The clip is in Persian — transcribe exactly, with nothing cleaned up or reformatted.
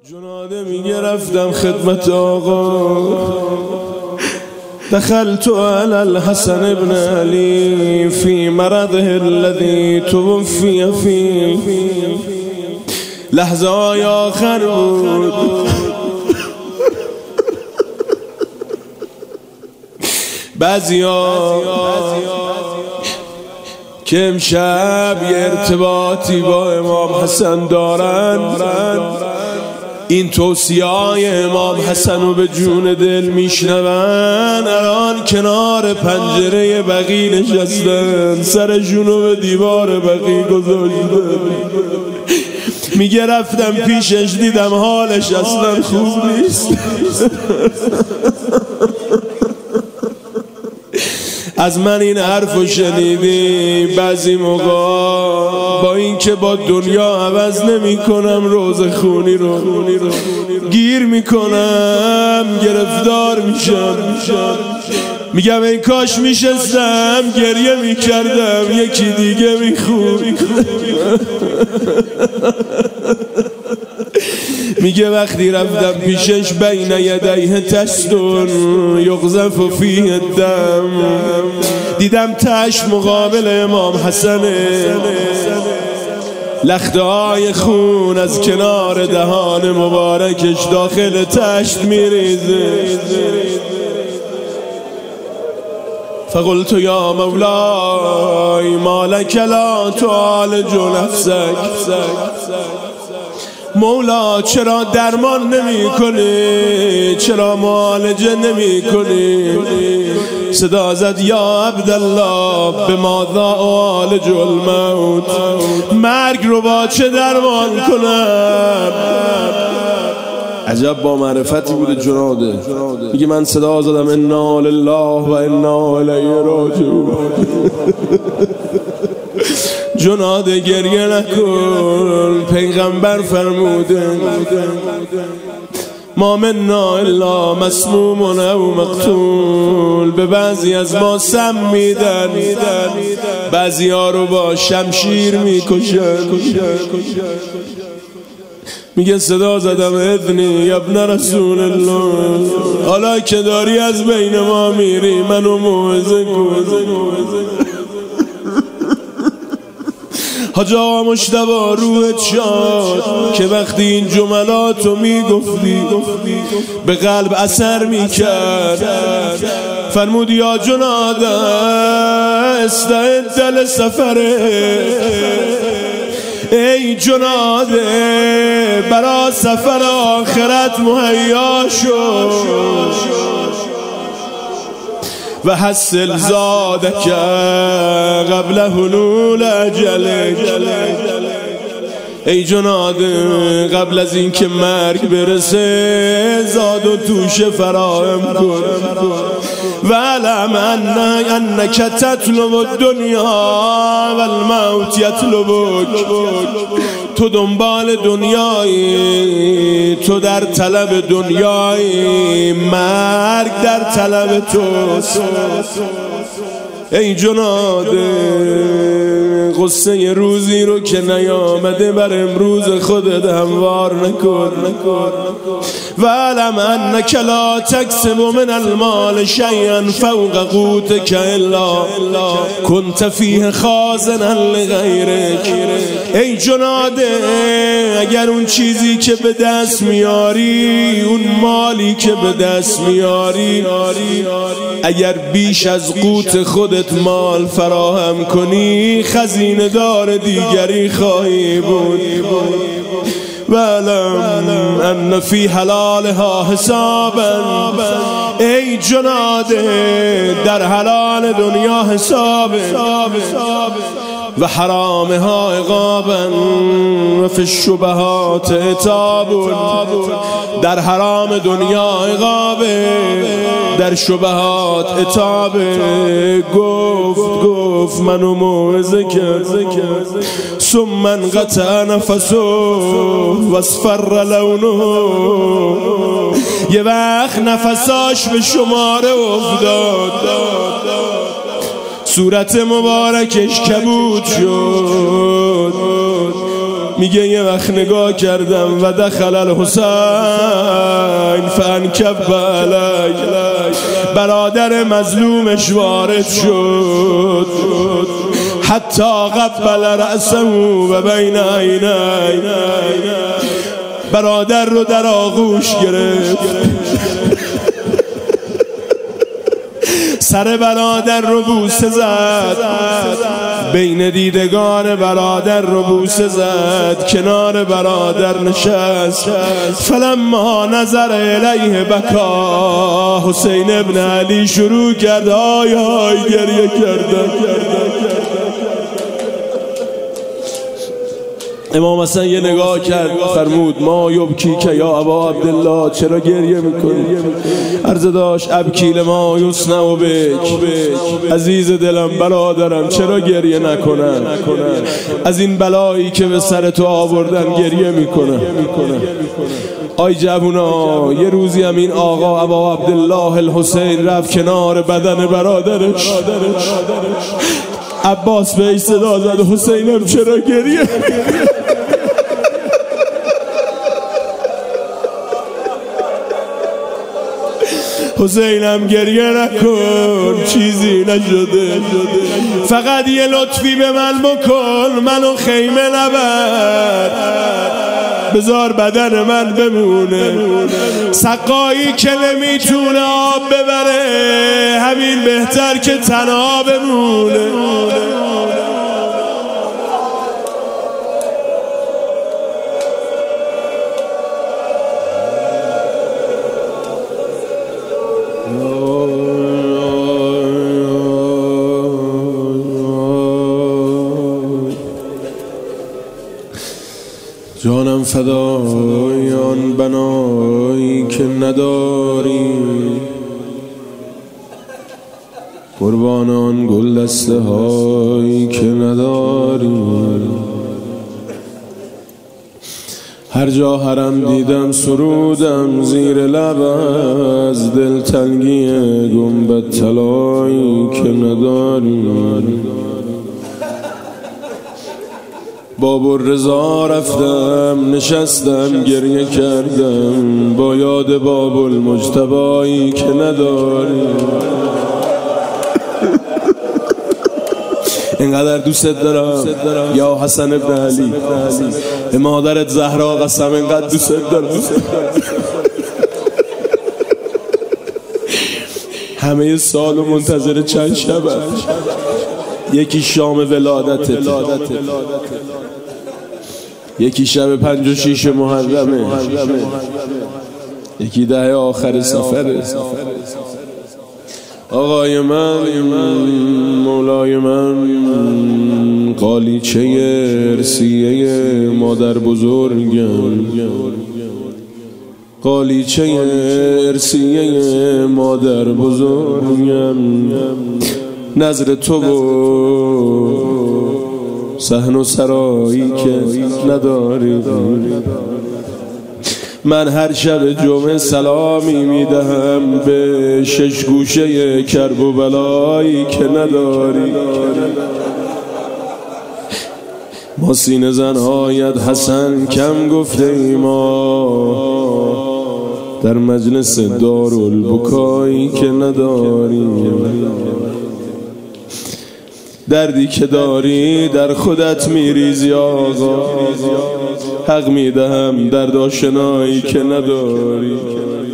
جناده میگه رفتم خدمت آقا، دخلت على الحسن ابن علی فی مرضه الذی توفی فی لحظه های آخر بود. بعضیا که امشب یه ارتباطی با امام حسن دارن، این توصیه های امام حسن رو به جون دل میشنون، الان کنار پنجره بقی نشستن، سرشون رو به دیوار بقی گذاشتن. میگه رفتم پیشش دیدم حالش اصلا خوب نیست. از من این حرفو شنیدی؟ بعضی موقع با این که با دنیا عوض نمی کنم، روز خونی رو گیر میکنم، گرفتار میشم، میگم ای کاش میشستم گریه میکردم یکی دیگه میخون. میگه وقتی رفتم پیشش بین یدیه تستون یقذف فیه الدم، دیدم تشت مقابل امام حسنه، لخته های خون از کنار دهان مبارکش داخل تشت میریزه. فقلت یا مولای ما لک لا تعالج نفسک، مولا چرا درمان نمی کنی، چرا معالجه نمی کنی؟ صدا زد یا عبدالله به ماذا اعالج الموت، مرگ رو با چه درمان کنم؟ عجب با معرفتی بوده جناده. میگه من صدا زدم انا لله و انا الیه راجعون. جناده گریه نکن، پیغمبر فرموده ما منا الا مسموم او مقتول. به بعضی از ما سم میدن، بعضی ها رو با شمشیر میکشن. میگه صدا زدم اذنی ابن رسول الله، حالا که داری از بین ما میری منو موعظه کن. حاج آقا مجتبی روحت شاد که وقتی این جملاتو میگفتی به قلب اثر میکرد. فرمود یا جناده استعد لسفره، ای جناده برا سفر آخرت مهیا شو و حسل زادک قبل حلول اجلک. ای جناده قبل از این که مرگ برسه زاد و توشه فراهم کن. و علم انک تطلب الدنیا و الموت یطلبک، تو دنبال دنیایی، تو در طلب دنیایی، مرگ در طلب توست. ای جناده قصه ی روزی رو که نیامده بر امروز خودت هموار نکن. و علم انک لا تکسب من المال شیئا فوق قوتک الا کنت فیه خازنا لغیرک. ای جناده اگر اون چیزی که به دست میاری، اون مالی که به دست میاری، اگر بیش از قوت خودت مال فراهم کنی، خزینه دار دیگری خواهی بود. وَلَمْ أَنَّ فِي حَلَالِهَا حِسَابًا، ای جناده در حلال دنیا حسابه و حرامها عقابا و فی الشبهات عتاب. در حرام دنیا عقابه، در شبهات عتابه. گفت گفت منو موعظه کرد، ثم انقطع نفسه و اصفر لونه. یه وقت نفساش به شماره افتاد، صورت مبارکش کبود شد. میگه یه وقت نگاه کردم و دخل الحسین فانکب علی، برادر مظلومش وارد شد حتی قبل رأسه و بین عینی، برادر رو در آغوش گرفت، سر برادر رو بوسه زد، بین دیدگان برادر رو بوسه زد، کنار برادر نشست. فلما نظر الیه بکا، حسین ابن علی شروع کرد آی آی گریه کردن. امام حسن یه نگاه کرد فرمود ما یبکی که یا ابا عبدالله، چرا گریه میکنی؟ عرض داشت ابکی لما یصنع بک، عزیز دلم برادرم چرا گریه نکنن؟ از این بلایی که به سر تو آوردن گریه میکنن. آی جوونا، یه روزی هم این آقا ابا عبدالله الحسین رفت کنار بدن برادرش، عباس به صدا زد حسینم چرا گریه؟ حسینم گریه نکن، چیزی نشده، فقط یه لطفی به من بکن، منو خیمه نبر، بذار بدن من بمونه. سقایی که نمیتونه آب ببره، همین بهتر که تنها بمونه. جانم فدای آن بنایی که نداری، قربان آن گل دسته هایی که نداری. هر جا حرم دیدم سرودم زیر لب، از دل تنگی گنبد طلایی که نداری. باب الرضا رفتم نشستم گریه کردم، با یاد باب المجتبایی که نداری. اینقدر دوست دارم یا حسن ابن علی، به مادرت زهرا قسم اینقدر دوست دارم. همه سال و منتظر چند شب، یکی شام ولادتت، یکی شب پنج و شیش محرمه، یکی ده آخر سفره. آقای من، مولای من، قالیچه ارسیه مادر بزرگم، قالیچه ارسیه مادر بزرگم، نظر تو و صحن و سرایی که نداری. من هر شب جمعه سلامی میدهم به شش گوشه کرب و بلایی که نداری. ما سینه زنهایت حسن کم گفته ای، ما در مجلس دارالبکایی که نداری. دردی که داری در خودت میریزی آقا، حق میدهم درد آشنایی که نداری.